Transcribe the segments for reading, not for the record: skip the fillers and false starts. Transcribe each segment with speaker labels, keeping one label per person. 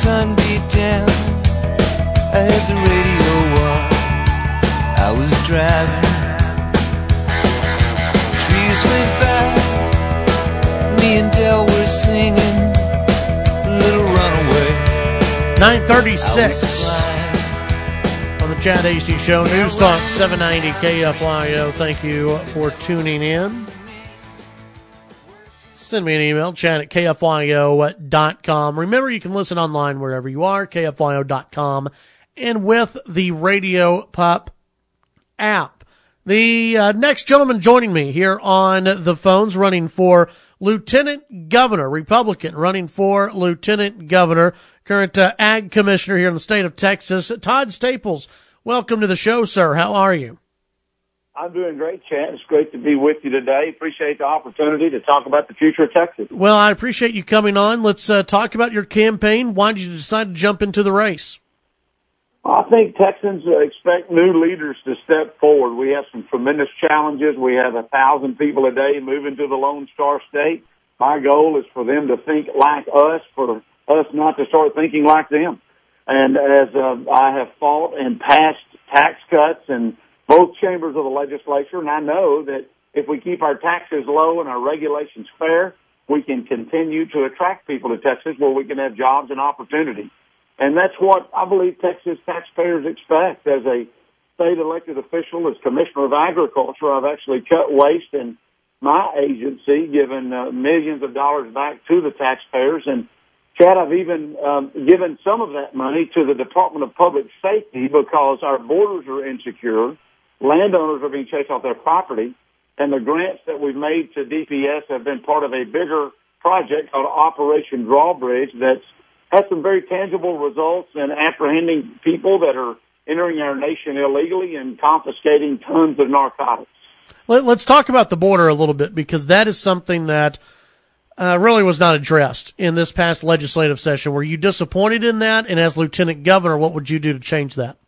Speaker 1: sun beat down, I had the radio on. I was driving. Trees went by. Me and Del were singing Little Runaway.
Speaker 2: 9:36 on the Chad Hasty Show. News Talk 790 KFYO. Thank you for tuning in. Send me an email, chad@kfyo.com. Remember, you can listen online wherever you are, kfyo.com, and with the Radio Pup app. The next gentleman joining me here on the phones, running for Lieutenant Governor, Republican, running for Lieutenant Governor, current Ag Commissioner here in the state of Texas, Todd Staples. Welcome to the show, sir. How are you?
Speaker 3: I'm doing great, Chad. It's great to be with you today. Appreciate the opportunity to talk about the future of Texas.
Speaker 2: Well, I appreciate you coming on. Let's talk about your campaign. Why did you decide to jump into the race?
Speaker 3: I think Texans expect new leaders to step forward. We have some tremendous challenges. We have 1,000 people a day moving to the Lone Star State. My goal is for them to think like us, for us not to start thinking like them. And as I have fought and passed tax cuts in both chambers of the legislature, and I know that if we keep our taxes low and our regulations fair, we can continue to attract people to Texas where we can have jobs and opportunity. And that's what I believe Texas taxpayers expect. As a state elected official, as Commissioner of Agriculture, I've actually cut waste in my agency, given millions of dollars back to the taxpayers. And, Chad, I've even given some of that money to the Department of Public Safety because our borders are insecure. Landowners are being chased off their property, and the grants that we've made to DPS have been part of a bigger project called Operation Drawbridge that's had some very tangible results in apprehending people that are entering our nation illegally and confiscating tons of narcotics.
Speaker 2: Let's talk about the border a little bit, because that is something that really was not addressed in this past legislative session. Were you disappointed in that? And as Lieutenant Governor, what would you do to change that?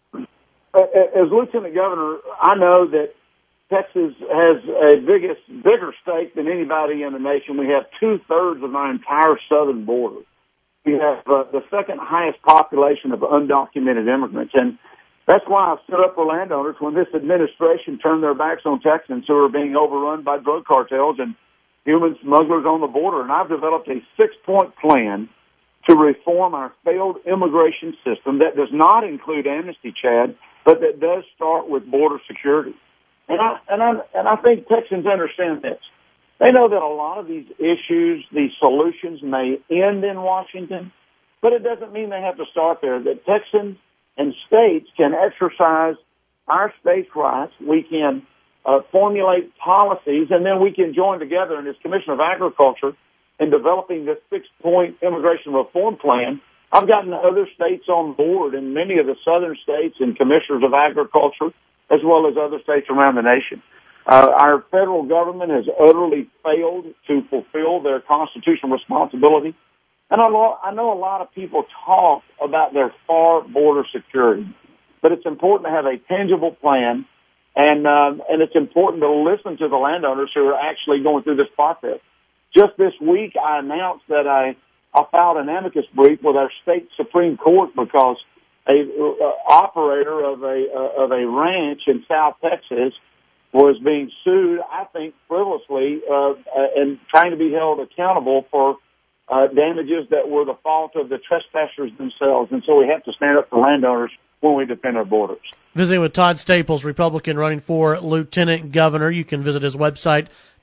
Speaker 3: As Lieutenant Governor, I know that Texas has a bigger stake than anybody in the nation. We have 2/3 of our entire southern border. We have the second highest population of undocumented immigrants, and that's why I've stood up for landowners when this administration turned their backs on Texans who are being overrun by drug cartels and human smugglers on the border. And I've developed a 6-point plan to reform our failed immigration system that does not include amnesty, Chad, but that does start with border security. And I think Texans understand this. They know that a lot of these issues, these solutions may end in Washington, but it doesn't mean they have to start there. That Texans and states can exercise our states' rights. We can formulate policies, and then we can join together. And as Commissioner of Agriculture, in developing this 6-point immigration reform plan, I've gotten other states on board, and many of the southern states and commissioners of agriculture, as well as other states around the nation. Our federal government has utterly failed to fulfill their constitutional responsibility. And I know a lot of people talk about their far border security, but it's important to have a tangible plan, and it's important to listen to the landowners who are actually going through this process. Just this week, I announced that I filed an amicus brief with our state Supreme Court because a operator of a ranch in South Texas was being sued, I think, frivolously, and trying to be held accountable for damages that were the fault of the trespassers themselves. And so we have to stand up for landowners when we defend our borders.
Speaker 2: Visiting with Todd Staples, Republican, running for Lieutenant Governor. You can visit his website,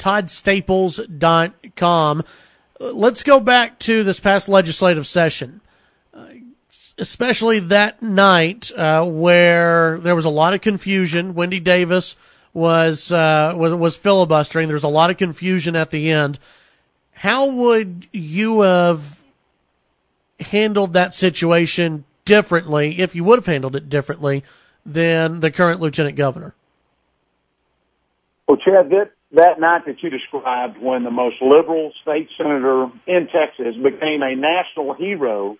Speaker 2: toddstaples.com. Let's go back to this past legislative session, especially that night where there was a lot of confusion. Wendy Davis was filibustering. There was a lot of confusion at the end. How would you have handled that situation differently, if you would have handled it differently, than the current Lieutenant Governor?
Speaker 3: Well, Chad, that night that you described, when the most liberal state senator in Texas became a national hero,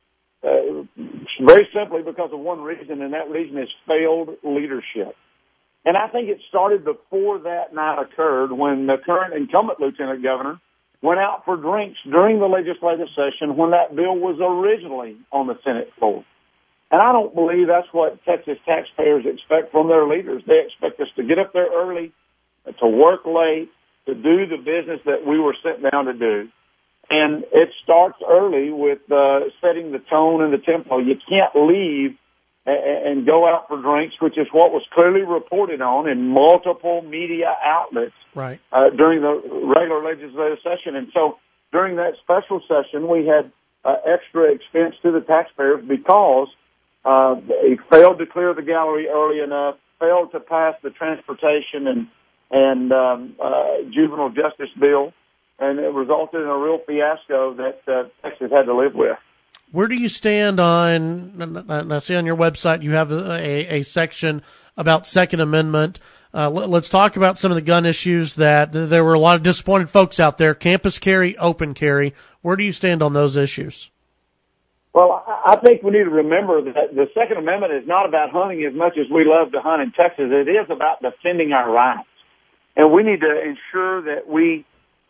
Speaker 3: very simply because of one reason, and that reason is failed leadership. And I think it started before that night occurred, when the current incumbent Lieutenant Governor went out for drinks during the legislative session when that bill was originally on the Senate floor. And I don't believe that's what Texas taxpayers expect from their leaders. They expect us to get up there early, to work late, to do the business that we were sent down to do. And it starts early with setting the tone and the tempo. You can't leave and go out for drinks, which is what was clearly reported on in multiple media outlets
Speaker 2: right.
Speaker 3: During the regular legislative session. And so during that special session, we had extra expense to the taxpayers because they failed to clear the gallery early enough, failed to pass the transportation and juvenile justice bill, and it resulted in a real fiasco that Texas had to live with.
Speaker 2: Where do you stand on, I see on your website you have a section about Second Amendment. Let's talk about some of the gun issues that there were a lot of disappointed folks out there. Campus carry, open carry. Where do you stand on those issues?
Speaker 3: Well, I think we need to remember that the Second Amendment is not about hunting as much as we love to hunt in Texas. It is about defending our rights. And we need to ensure that we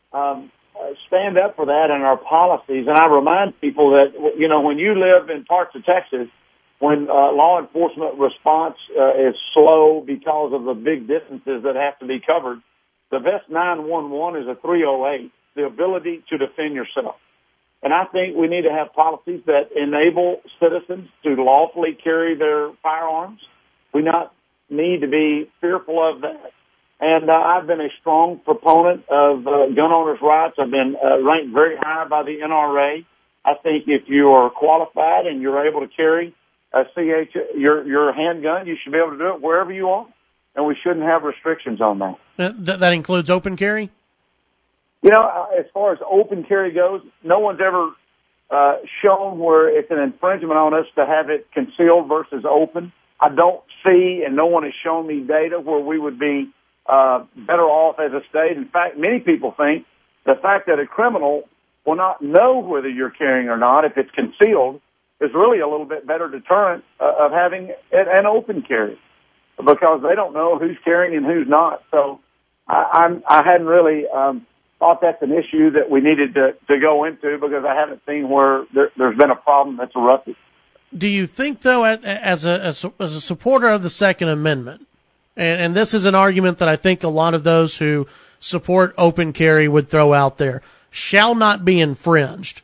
Speaker 3: stand up for that in our policies. And I remind people that, you know, when you live in parts of Texas, when law enforcement response is slow because of the big distances that have to be covered, the best 911 is a 308, the ability to defend yourself. And I think we need to have policies that enable citizens to lawfully carry their firearms. We not need to be fearful of that. And I've been a strong proponent of gun owners' rights. I've been ranked very high by the NRA. I think if you are qualified and you're able to carry a your handgun, you should be able to do it wherever you are, and we shouldn't have restrictions on that.
Speaker 2: That includes open carry?
Speaker 3: You know, as far as open carry goes, no one's ever shown where it's an infringement on us to have it concealed versus open. I don't see, and no one has shown me data where we would be better off as a state. In fact, many people think the fact that a criminal will not know whether you're carrying or not, if it's concealed, is really a little bit better deterrent of having an open carry because they don't know who's carrying and who's not. So I hadn't really thought that's an issue that we needed to go into because I haven't seen where there's been a problem that's erupted.
Speaker 2: Do you think, though, as a supporter of the Second Amendment, and this is an argument that I think a lot of those who support open carry would throw out there, shall not be infringed,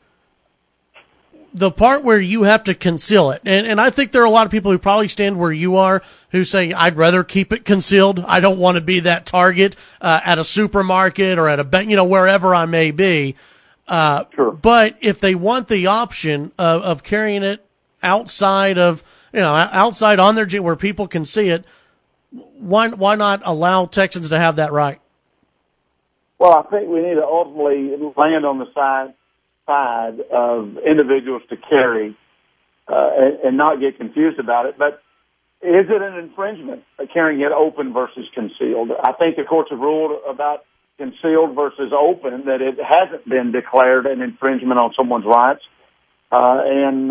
Speaker 2: the part where you have to conceal it, and I think there are a lot of people who probably stand where you are who say, I'd rather keep it concealed. I don't want to be that target at a supermarket or at a bank, wherever I may be.
Speaker 3: Sure.
Speaker 2: But if they want the option of carrying it outside of, outside on their Jeep where people can see it, why not allow Texans to have that right?
Speaker 3: Well, I think we need to ultimately land on the side of individuals to carry and not get confused about it. But is it an infringement, carrying it open versus concealed? I think the courts have ruled about concealed versus open that it hasn't been declared an infringement on someone's rights. I'm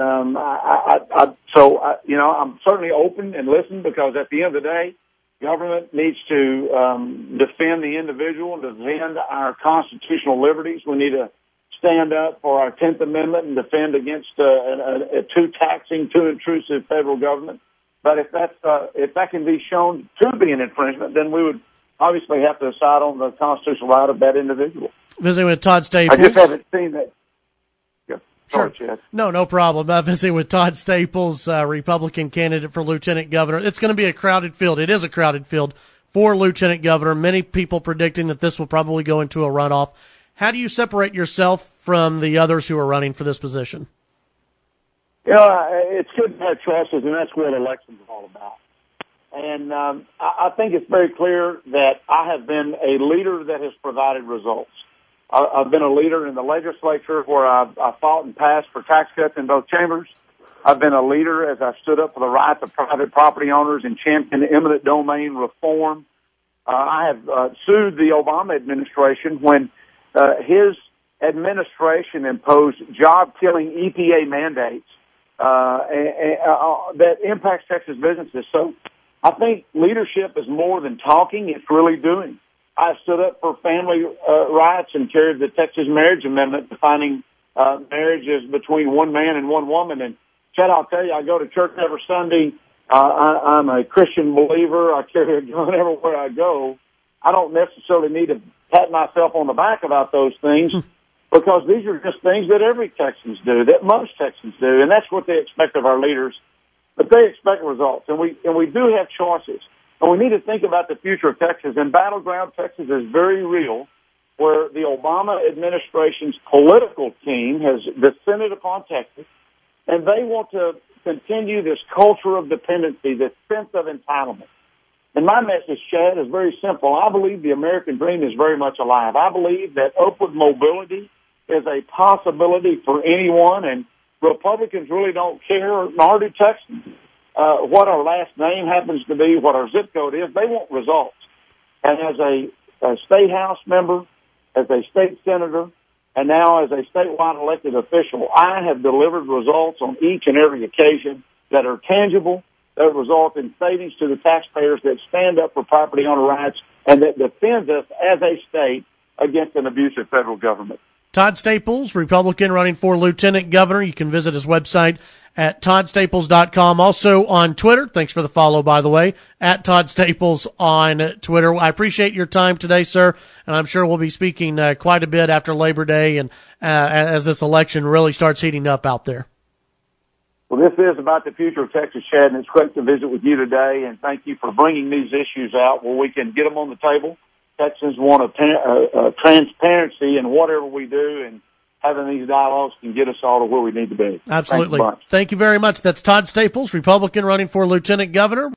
Speaker 3: certainly open and listen because at the end of the day, government needs to defend the individual, defend our constitutional liberties. We need to stand up for our 10th Amendment and defend against a too taxing, too intrusive federal government. But if that can be shown to be an infringement, then we would obviously have to decide on the constitutional right of that individual.
Speaker 2: Visiting with Todd Staples.
Speaker 3: I just haven't seen that. Yeah.
Speaker 2: Sure.
Speaker 3: Sorry,
Speaker 2: No problem. Visiting with Todd Staples, Republican candidate for Lieutenant Governor. It's going to be a crowded field. It is a crowded field for Lieutenant Governor. Many people predicting that this will probably go into a runoff. How do you separate yourself from the others who are running for this position?
Speaker 3: It's good to have choices, and that's what elections are all about. And I think it's very clear that I have been a leader that has provided results. I've been a leader in the legislature where I fought and passed for tax cuts in both chambers. I've been a leader as I stood up for the rights of private property owners and championed eminent domain reform. I have sued the Obama administration when his administration imposed job-killing EPA mandates that impacts Texas businesses. So I think leadership is more than talking; it's really doing. I stood up for family rights and carried the Texas Marriage Amendment defining marriage is between one man and one woman. And Chad, I'll tell you, I go to church every Sunday. I'm a Christian believer. I carry a gun everywhere I go. I don't necessarily need to pat myself on the back about those things because these are just things that every Texan do, that most Texans do, and that's what they expect of our leaders. But they expect results, and we do have choices. And we need to think about the future of Texas. And battleground Texas is very real, where the Obama administration's political team has descended upon Texas, and they want to continue this culture of dependency, this sense of entitlement. And my message, Chad, is very simple. I believe the American dream is very much alive. I believe that upward mobility is a possibility for anyone, and Republicans really don't care, nor do Texans, what our last name happens to be, what our zip code is. They want results. And as a state house member, as a state senator, and now as a statewide elected official, I have delivered results on each and every occasion that are tangible, that result in savings to the taxpayers, that stand up for property owner rights, and that defends us as a state against an abusive federal government.
Speaker 2: Todd Staples, Republican, running for lieutenant governor. You can visit his website at toddstaples.com. Also on Twitter. Thanks for the follow, by the way, at Todd Staples on Twitter. I appreciate your time today, sir, and I'm sure we'll be speaking quite a bit after Labor Day and as this election really starts heating up out there.
Speaker 3: Well, this is about the future of Texas, Chad, and it's great to visit with you today, and thank you for bringing these issues out where we can get them on the table. Texans want a transparency in whatever we do, and having these dialogues can get us all to where we need to be.
Speaker 2: Absolutely. Thank you very much. That's Todd Staples, Republican, running for lieutenant governor.